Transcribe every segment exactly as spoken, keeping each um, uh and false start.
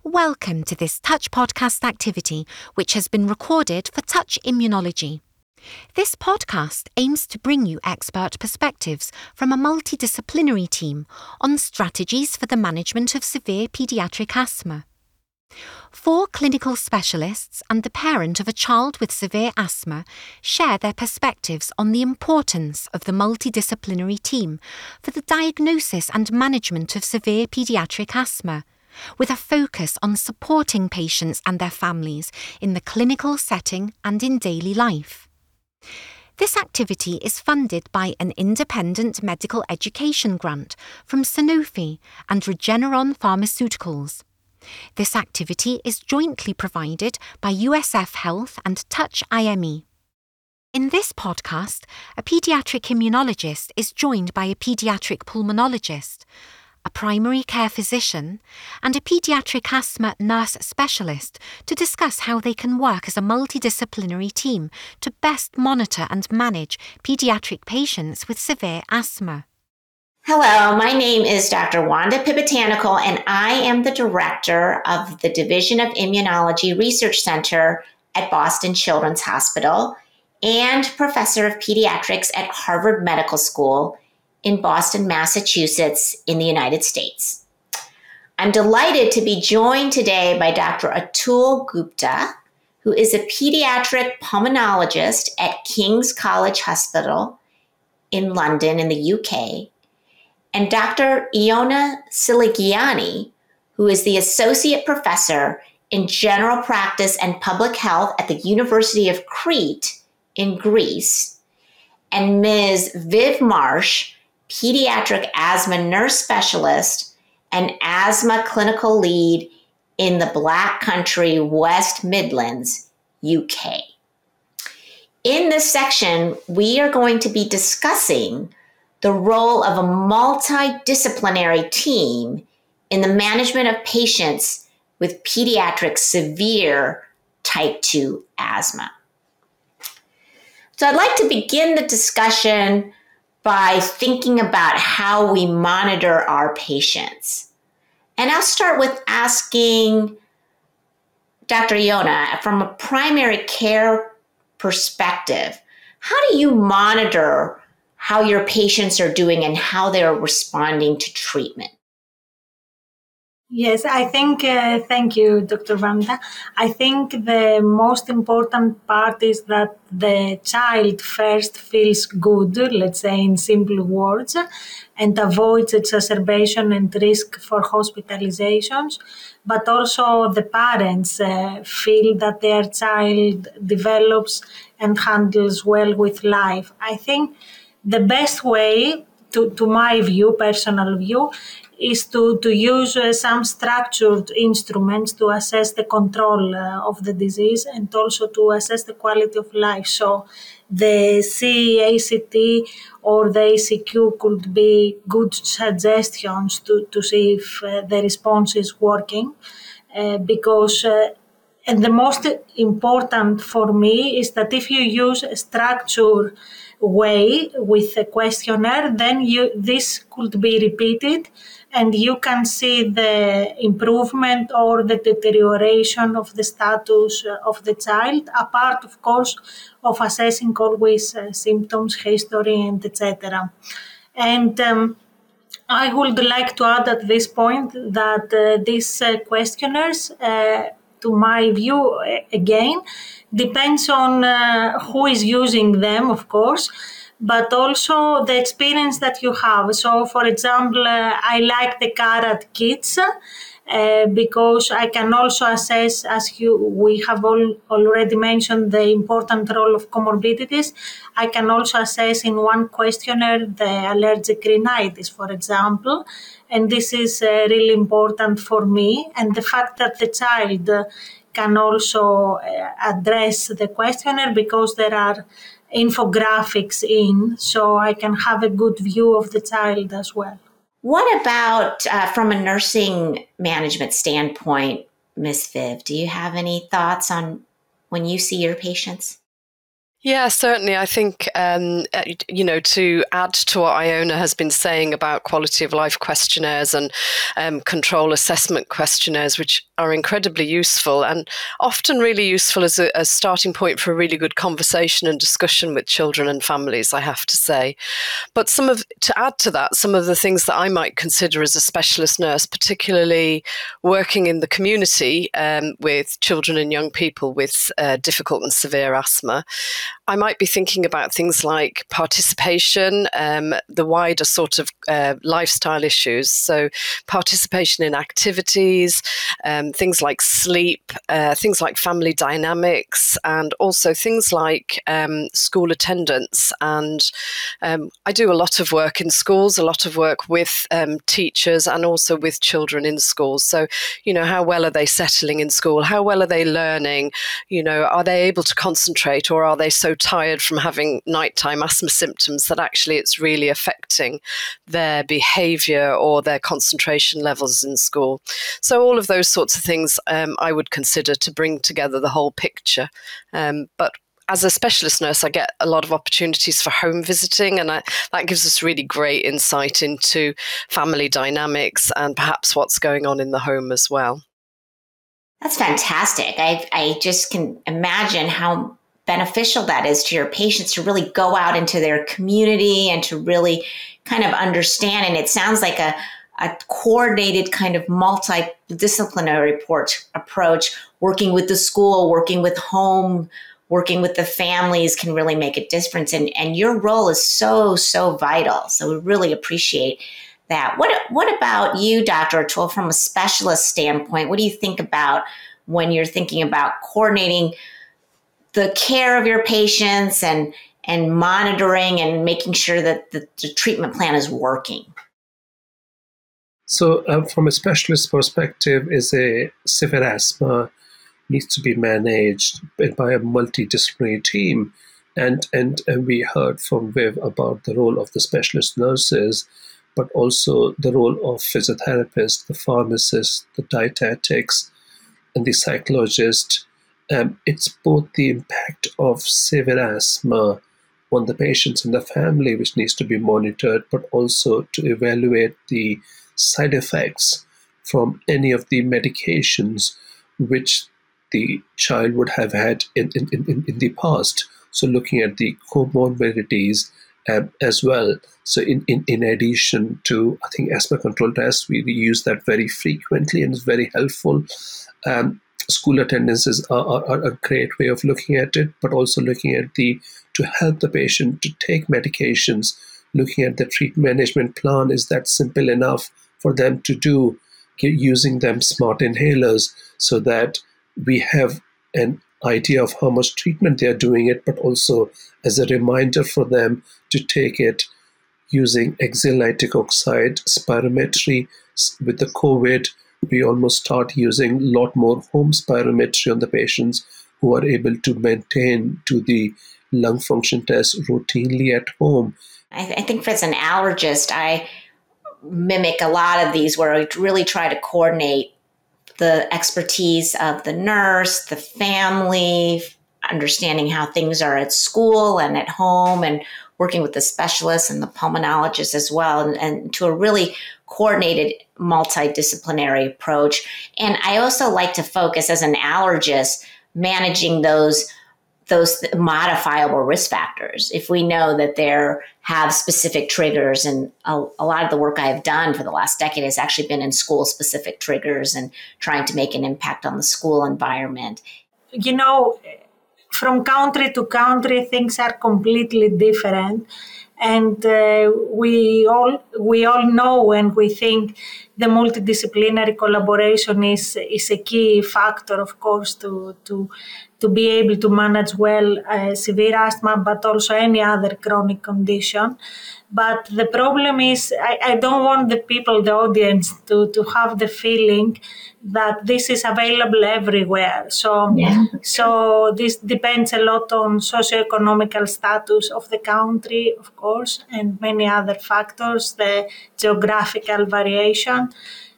Welcome to this Touch podcast activity, which has been recorded for Touch Immunology. This podcast aims to bring you expert perspectives from a multidisciplinary team on strategies for the management of severe paediatric asthma. Four clinical specialists and the parent of a child with severe asthma share their perspectives on the importance of the multidisciplinary team for the diagnosis and management of severe paediatric asthma, with a focus on supporting patients and their families in the clinical setting and in daily life. This activity is funded by an independent medical education grant from Sanofi and Regeneron Pharmaceuticals. This activity is jointly provided by U S F Health and Touch I M E. In this podcast, a paediatric immunologist is joined by a paediatric pulmonologist, a primary care physician, and a paediatric asthma nurse specialist to discuss how they can work as a multidisciplinary team to best monitor and manage paediatric patients with severe asthma. Hello, my name is Doctor Wanda Pipitanical, and I am the director of the Division of Immunology Research Center at Boston Children's Hospital and professor of pediatrics at Harvard Medical School in Boston, Massachusetts, in the United States. I'm delighted to be joined today by Doctor Atul Gupta, who is a pediatric pulmonologist at King's College Hospital in London in the U K, and Doctor Iona Siligiani, who is the associate professor in general practice and public health at the University of Crete in Greece, and Miz Viv Marsh, pediatric asthma nurse specialist and asthma clinical lead in the Black Country, West Midlands, U K. In this section, we are going to be discussing the role of a multidisciplinary team in the management of patients with pediatric severe type two asthma. So I'd like to begin the discussion by thinking about how we monitor our patients. And I'll start with asking Doctor Iona, from a primary care perspective, how do you monitor how your patients are doing and how they're responding to treatment? Yes, I think, uh, thank you, Doctor Vanda. I think the most important part is that the child first feels good, let's say in simple words, and avoids exacerbation and risk for hospitalizations, but also the parents uh, feel that their child develops and handles well with life. I think the best way, to, to my view, personal view, is to, to use uh, some structured instruments to assess the control uh, of the disease and also to assess the quality of life. So the C A C T or the A C Q could be good suggestions to, to see if uh, the response is working uh, because uh, and the most important for me is that if you use a structured way with a questionnaire, then you this could be repeated and you can see the improvement or the deterioration of the status of the child, apart, of course, of assessing always uh, symptoms, history, and et cetera. And um, I would like to add at this point that uh, these uh, questionnaires, uh, to my view, again, depends on uh, who is using them, of course, but also the experience that you have. So, for example, uh, I like the CARAT kits uh, because I can also assess, as you we have all already mentioned, the important role of comorbidities. I can also assess in one questionnaire the allergic rhinitis, for example, and this is uh, really important for me. And the fact that the child uh, can also uh, address the questionnaire because there are infographics in, so I can have a good view of the child as well. What about uh, from a nursing management standpoint, Miz Viv? Do you have any thoughts on when you see your patients? Yeah, certainly. I think, um, uh, you know, to add to what Iona has been saying about quality of life questionnaires and um, control assessment questionnaires, which are incredibly useful and often really useful as a, a starting point for a really good conversation and discussion with children and families, I have to say. But some of, to add to that, some of the things that I might consider as a specialist nurse, particularly working in the community um, with children and young people with uh, difficult and severe asthma, I might be thinking about things like participation, um, the wider sort of uh, lifestyle issues. So participation in activities, um, things like sleep, uh, things like family dynamics, and also things like um, school attendance. And um, I do a lot of work in schools, a lot of work with um, teachers and also with children in schools. So, you know, how well are they settling in school? How well are they learning? You know, are they able to concentrate, or are they so tired from having nighttime asthma symptoms that actually it's really affecting their behaviour or their concentration levels in school? So all of those sorts of things um, I would consider to bring together the whole picture. Um, but as a specialist nurse, I get a lot of opportunities for home visiting, and I, that gives us really great insight into family dynamics and perhaps what's going on in the home as well. That's fantastic. I, I just can imagine how beneficial that is to your patients to really go out into their community and to really kind of understand. And it sounds like a, a coordinated kind of multidisciplinary approach, approach, working with the school, working with home, working with the families can really make a difference. And, and your role is so, so vital. So we really appreciate that. What, what about you, Doctor O'Toole, from a specialist standpoint? What do you think about when you're thinking about coordinating the care of your patients and, and monitoring and making sure that the, the treatment plan is working? So uh, from a specialist perspective, is a severe asthma needs to be managed by a multidisciplinary team. And, and, and we heard from Viv about the role of the specialist nurses, but also the role of physiotherapists, the pharmacists, the dietetics, and the psychologist. Um, it's both the impact of severe asthma on the patients and the family, which needs to be monitored, but also to evaluate the side effects from any of the medications which the child would have had in, in, in, in the past. So looking at the comorbidities um, as well. So in, in, in addition to, I think, asthma control tests, we, we use that very frequently and it's very helpful. Um, school attendances are, are, are a great way of looking at it, but also looking at the, to help the patient to take medications, looking at the treatment management plan, is that simple enough for them to do, using them smart inhalers so that we have an idea of how much treatment they are doing it, but also as a reminder for them to take it using exhaled nitric oxide spirometry. With the COVID, we almost start using a lot more home spirometry on the patients who are able to maintain to the lung function test routinely at home. I, th- I think as an allergist, I mimic a lot of these where I really try to coordinate the expertise of the nurse, the family, understanding how things are at school and at home, and working with the specialists and the pulmonologists as well, and, and to a really coordinated multidisciplinary approach. And I also like to focus as an allergist, managing those those modifiable risk factors. If we know that there have specific triggers, and a, a lot of the work I've done for the last decade has actually been in school specific triggers and trying to make an impact on the school environment. You know, from country to country, things are completely different. And uh, we all we all know and we think the multidisciplinary collaboration is is a key factor, of course, to to to be able to manage well uh, severe asthma, but also any other chronic condition. But the problem is, I, I don't want the people, the audience, to, to have the feeling that this is available everywhere. So, yeah. so this depends a lot on socioeconomical status of the country, of course, and many other factors, the geographical variation.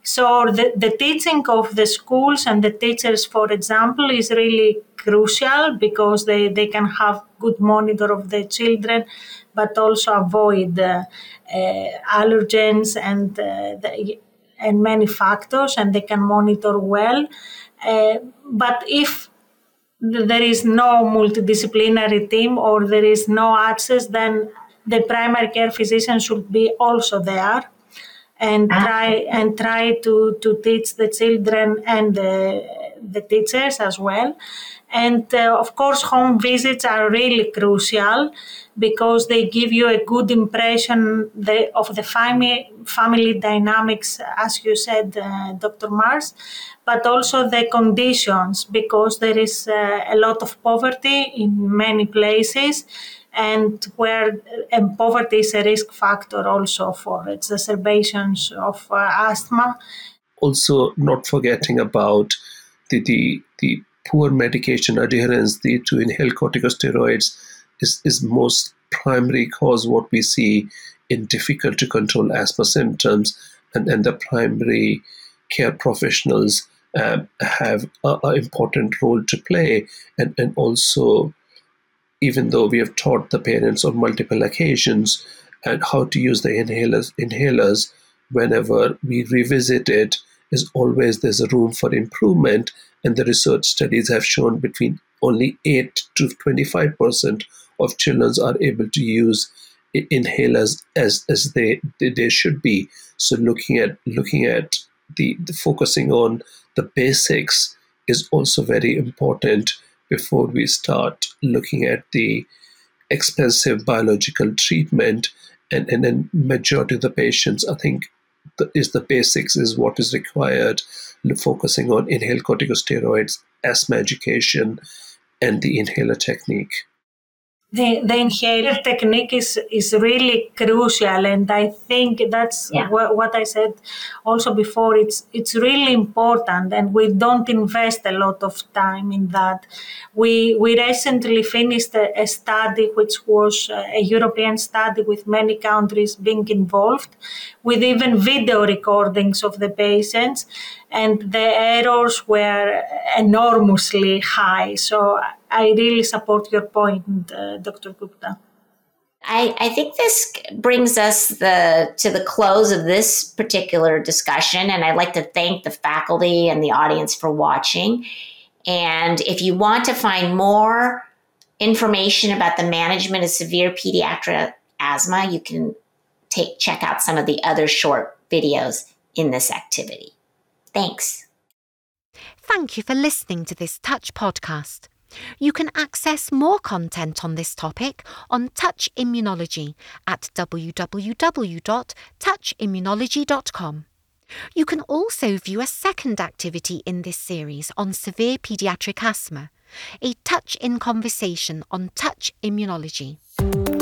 So the, the teaching of the schools and the teachers, for example, is really crucial because they, they can have good monitor of the children, but also avoid uh, uh, allergens and uh, the, and many factors, and they can monitor well. Uh, but if there is no multidisciplinary team or there is no access, then the primary care physician should be also there and try and try to, to teach the children and the, the teachers as well. And uh, of course, home visits are really crucial because they give you a good impression the, of the family, family dynamics, as you said, uh, Doctor Mars, but also the conditions, because there is uh, a lot of poverty in many places, and where and poverty is a risk factor also for exacerbations of uh, asthma. Also, not forgetting about the, the, the poor medication adherence the, to inhaled corticosteroids is, is most primary cause what we see in difficult to control asthma symptoms, and, and the primary care professionals um, have an important role to play. And, and also, even though we have taught the parents on multiple occasions and how to use the inhalers, inhalers, whenever we revisit it, is always there's a room for improvement. And the research studies have shown between only eight to twenty-five percent of children are able to use inhalers as, as they, they, they should be. So looking at looking at the, the focusing on the basics is also very important before we start looking at the expensive biological treatment. And, and then majority of the patients, I think, the, is the basics is what is required, focusing on inhaled corticosteroids, asthma education, and the inhaler technique. The, the inhaler technique is, is really crucial, and I think that's yeah. wh- what I said also before. It's it's really important, and we don't invest a lot of time in that. We we recently finished a, a study which was a European study with many countries being involved, with even video recordings of the patients, and the errors were enormously high. So I really support your point, uh, Doctor Gupta. I, I think this brings us the to the close of this particular discussion, and I'd like to thank the faculty and the audience for watching. And if you want to find more information about the management of severe pediatric asthma, you can take check out some of the other short videos in this activity. Thanks. Thank you for listening to this Touch podcast. You can access more content on this topic on Touch Immunology at w w w dot touch immunology dot com. You can also view a second activity in this series on severe paediatric asthma, a Touch in Conversation on Touch Immunology.